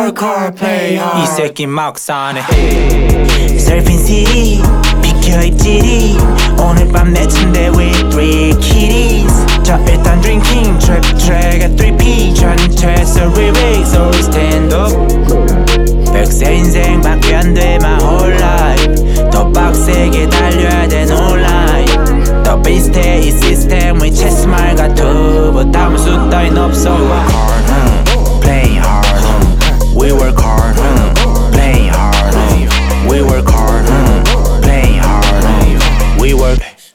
work hard, play hard. 이 새끼 막 사네. Surfing City 비켜 입질이 오늘 밤 내 침대 with 3 kitties. 자 일단 drinking trap track 3P 전체에서 remix so stand up. 100세 인생 밖에 안 돼 my whole life. 더 빡세게 달려야 돼 no lie. 더 비슷해 이 시스템 위 체스 말 같아 but 아무 수 따윈 없어. Play hard we work hard play hard we work hard play hard we work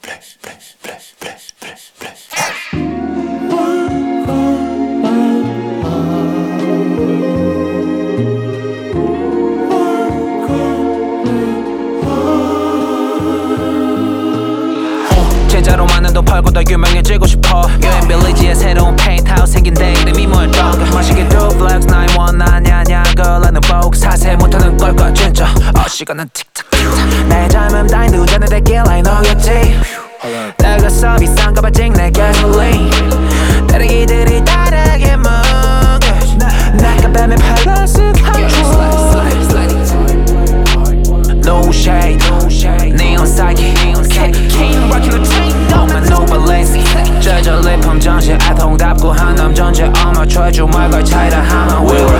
제자로 많은 돈 팔고 더 유명해지고 싶어. 유엔 빌리지에 새로운 펜트하우스 생긴데 이름이 뭐였던 마시게 do flex 919 야냐고 라는 보고 사세 못하는 걸까 진짜. 시간은 틱탁 틱탁. 나의 젊음 따윈 두 잔의 데킬라 너였지. 내가 써 비싼 거 아직 내 gasoline. 다르기들이 다르게 먹여 내가 뱀의 플러스 control. No shade, neon psyche, king rocking the chain, 너만 노발레스. 저절리 품정신 아통답고 한 남전제 엄마 쳐줘 말걸 차이라 하면 we were